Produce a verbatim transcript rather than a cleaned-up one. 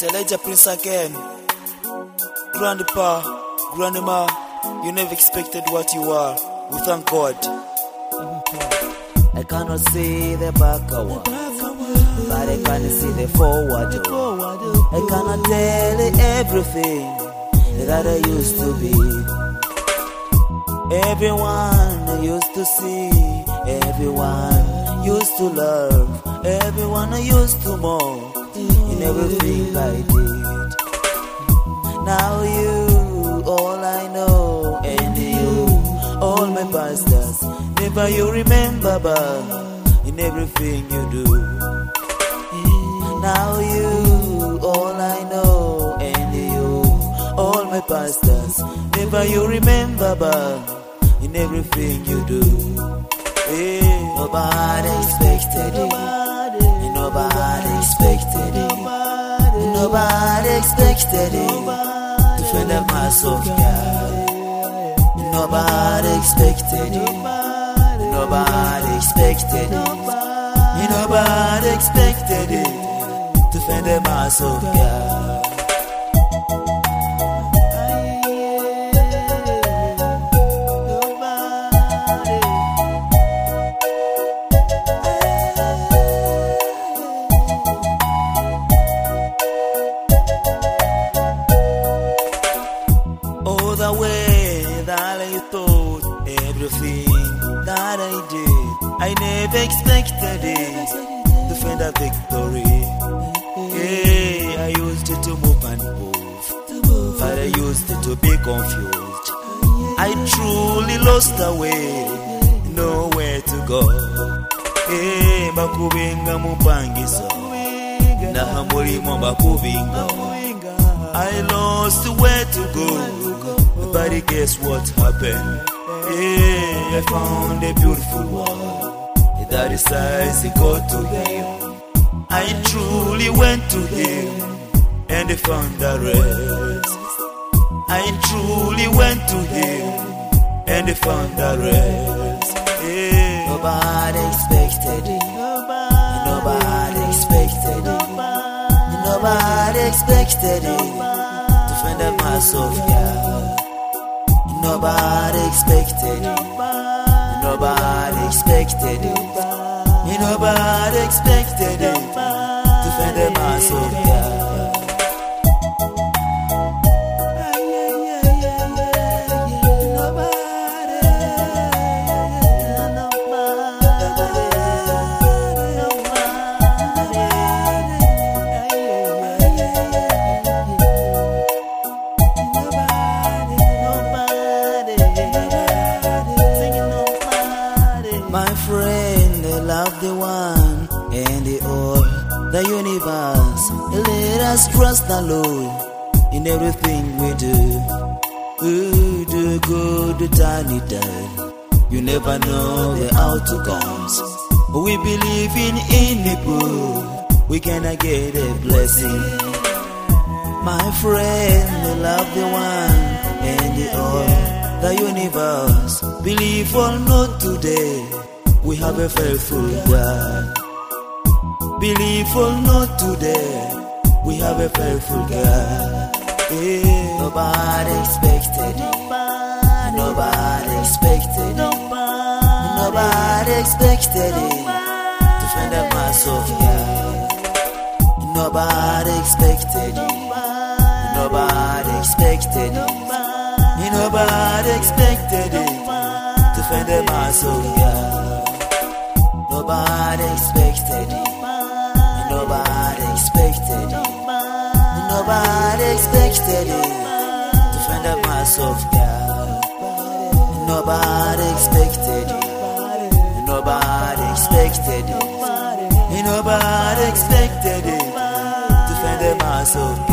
It's Elijah Prince again. Grandpa, Grandma, you never expected what you are. We thank God. I cannot see the backward, but I can see the forward. I cannot tell everything that I used to be. Everyone I used to see, everyone used to love, everyone I used to mock in everything I did. Now you, all I know, and you, all my pastors, never you remember, but in everything you do. Now you, all I know, and you, all my pastors, never you remember, but in everything you do. Hey, nobody expected it. Nobody expected it. Nobody expected it. Defend the mass of God. Nobody expected it. Nobody expected it. Nobody expected it. Defend the mass of God. The way that I thought, everything that I did, I never expected it to find a victory. Yeah, I used it to move and move, but I used it to be confused. I truly lost the way, nowhere to go. Hey, bakubinga mupangiso, na mulimo bakubinga. I lost where to go, but guess what happened? Yeah, I found a beautiful one that decides to go to him. I truly went to him and I found the rest. I truly went to him and I found the rest. Yeah. Nobody expected it. Nobody expected it. Nobody expected it. To find a mass of God. Nobody expected it. Nobody expected it. Nobody expected it. To find a mass of God. My friend, I love the one and the all, the universe. Let us trust the Lord in everything we do. Ooh, do good, do turn it down. You never know the outcomes. We believe in any book, we cannot get a blessing. My friend, I love the one and the all, the universe. Believe or not today, we have a faithful God. Believe or not today, we have a faithful God. Yeah. Nobody expected it. Nobody expected it. Nobody expected it. To find a mass of God. Nobody expected it. Nobody expected it. Nobody expected it. To find a mass of God. Nobody expected it. Nobody expected it. Nobody expected it. To find a mass of God. Nobody expected it. Nobody expected it. Nobody expected it. To find a mass of God.